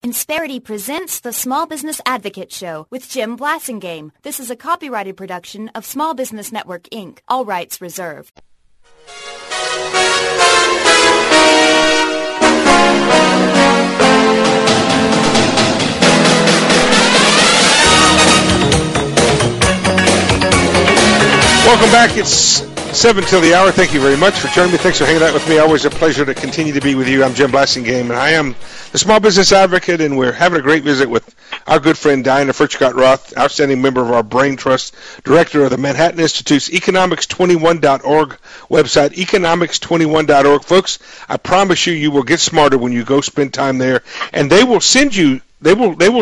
Insperity presents the Small Business Advocate Show with Jim Blasingame. This is a copyrighted production of Small Business Network, Inc. All rights reserved. Welcome back. It's 7 till the hour. Thank you very much for joining me. Thanks for hanging out with me. Always a pleasure to continue to be with you. I'm Jim Blasingame, and I am the Small Business Advocate, and we're having a great visit with our good friend Diana Furchtgott-Roth, outstanding member of our Brain Trust, director of the Manhattan Institute's Economics21.org website, economics21.org. Folks, I promise you, you will get smarter when you go spend time there, and they will send you their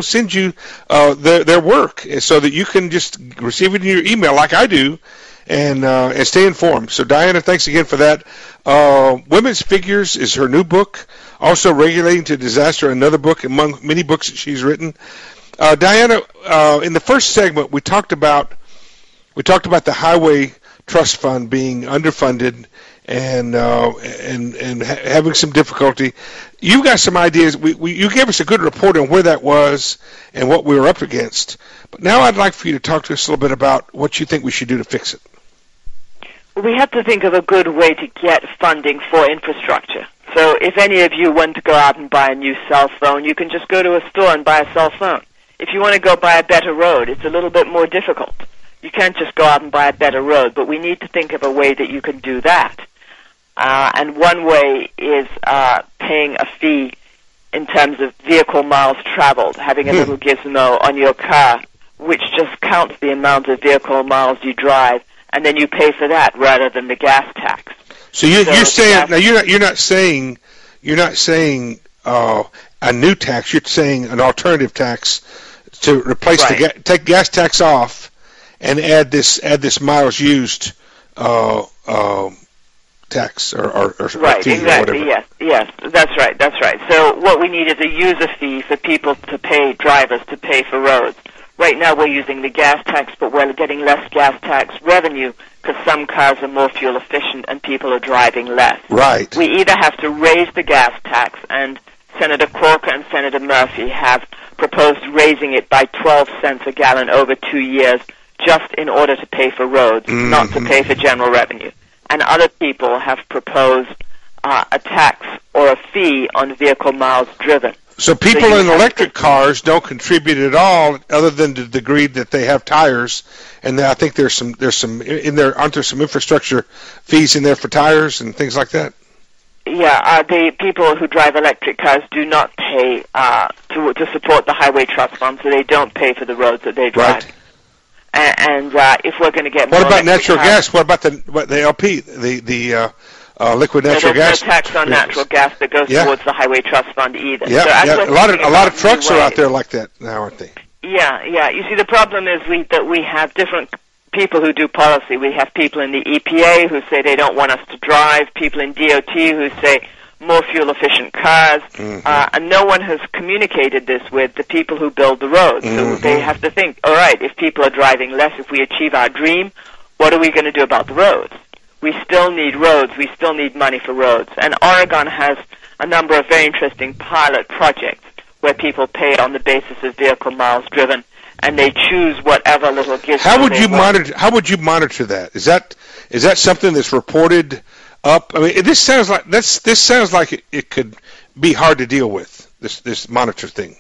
work so that you can just receive it in your email like I do, and stay informed. So, Diana, thanks again for that. Women's Figures is her new book. Also, Regulating to Disaster, another book among many books that she's written. Diana, in the first segment, we talked about the Highway Trust Fund being underfunded and having some difficulty. You got some ideas. You gave us a good report on where that was and what we were up against. But now I'd like for you to talk to us a little bit about what you think we should do to fix it. We have to think of a good way to get funding for infrastructure. So if any of you want to go out and buy a new cell phone, you can just go to a store and buy a cell phone. If you want to go buy a better road, it's a little bit more difficult. You can't just go out and buy a better road, but we need to think of a way that you can do that. And one way is paying a fee in terms of vehicle miles traveled, having a little gizmo on your car, which just counts the amount of vehicle miles you drive, and then you pay for that rather than the gas tax. So you're saying now you're not saying a new tax. You're saying an alternative tax to replace take gas tax off and add this miles used tax or right, fee exactly. Or whatever. Yes, that's right. So what we need is a user fee for people to pay drivers to pay for roads. Right now we're using the gas tax, but we're getting less gas tax revenue because some cars are more fuel efficient and people are driving less. Right. We either have to raise the gas tax, and Senator Corker and Senator Murphy have proposed raising it by 12 cents a gallon over 2 years just in order to pay for roads, not to pay for general revenue. And other people have proposed a tax or a fee on vehicle miles driven. So people in electric cars don't contribute at all, other than to the degree that they have tires. And I think there's some in there. Aren't there some infrastructure fees in there for tires and things like that? Yeah, the people who drive electric cars do not pay to support the Highway Trust Fund, so they don't pay for the roads that they drive. Right. And if we're going to get what about natural gas? What about the LP, the liquid natural gas? There's no tax on natural gas that goes towards the Highway Trust Fund either. Yeah, so a lot of trucks are out there like that now, aren't they? Yeah. You see, the problem is that we have different people who do policy. We have people in the EPA who say they don't want us to drive, people in DOT who say more fuel-efficient cars, and no one has communicated this with the people who build the roads. So they have to think, all right, if people are driving less, if we achieve our dream, what are we going to do about the roads? We still need roads. We still need money for roads. And Oregon has a number of very interesting pilot projects where people pay on the basis of vehicle miles driven, and they choose whatever little gizmo How would you monitor that? Is that something that's reported up? I mean, this sounds like it could be hard to deal with, this monitor thing.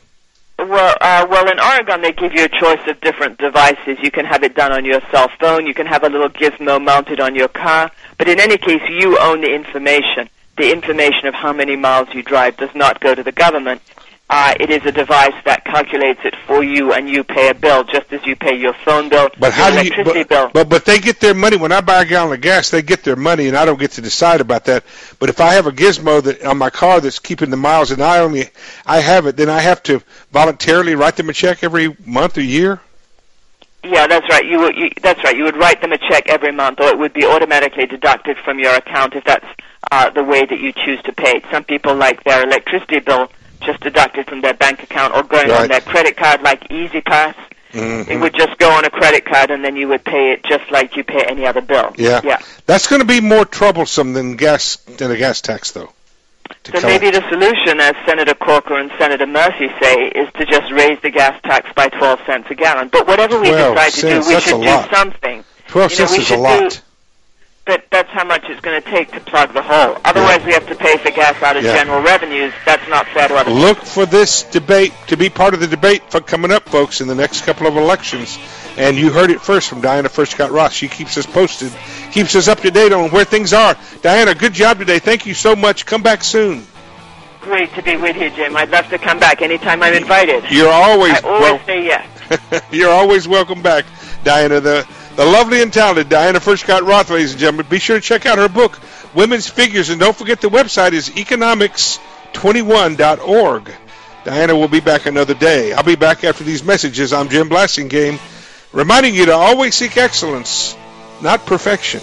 Well, in Oregon, they give you a choice of different devices. You can have it done on your cell phone. You can have a little gizmo mounted on your car. But in any case, you own the information. The information of how many miles you drive does not go to the government. It is a device that calculates it for you, and you pay a bill just as you pay your phone bill, but your electricity bill. But they get their money. When I buy a gallon of gas, they get their money, and I don't get to decide about that. But if I have a gizmo on my car that's keeping the miles, and I have it, then I have to voluntarily write them a check every month or year? Yeah, that's right. That's right. You would write them a check every month, or it would be automatically deducted from your account if that's the way that you choose to pay it. Some people like their electricity bill just deducted from their bank account, or going on their credit card like EasyPass. It would just go on a credit card, and then you would pay it just like you pay any other bill. Yeah. That's going to be more troublesome than a gas tax, though. So maybe the solution, as Senator Corker and Senator Murphy say, is to just raise the gas tax by 12 cents a gallon. But whatever we decide to do, we should do something. 12 cents is a lot. But that's how much it's going to take to plug the hole. Otherwise, we have to pay for gas out of general revenues. That's not fair to other people. Look for this debate to be part of the debate for coming up, folks, in the next couple of elections. And you heard it first from Diana Furchtgott-Ross. She keeps us posted, keeps us up to date on where things are. Diana, good job today. Thank you so much. Come back soon. Great to be with you, Jim. I'd love to come back anytime I'm invited. You're always I always say yes. You're always welcome back, Diana. The lovely and talented Diana Furchtgott-Ross, ladies and gentlemen. Be sure to check out her book, Women's Figures, and don't forget the website is economics21.org. Diana will be back another day. I'll be back after these messages. I'm Jim Blasingame, reminding you to always seek excellence, not perfection.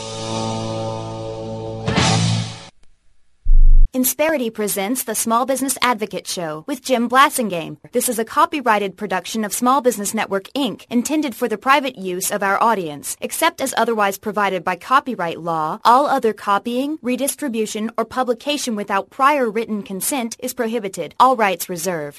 Insperity presents the Small Business Advocate Show with Jim Blasingame. This is a copyrighted production of Small Business Network, Inc., intended for the private use of our audience. Except as otherwise provided by copyright law, all other copying, redistribution, or publication without prior written consent is prohibited. All rights reserved.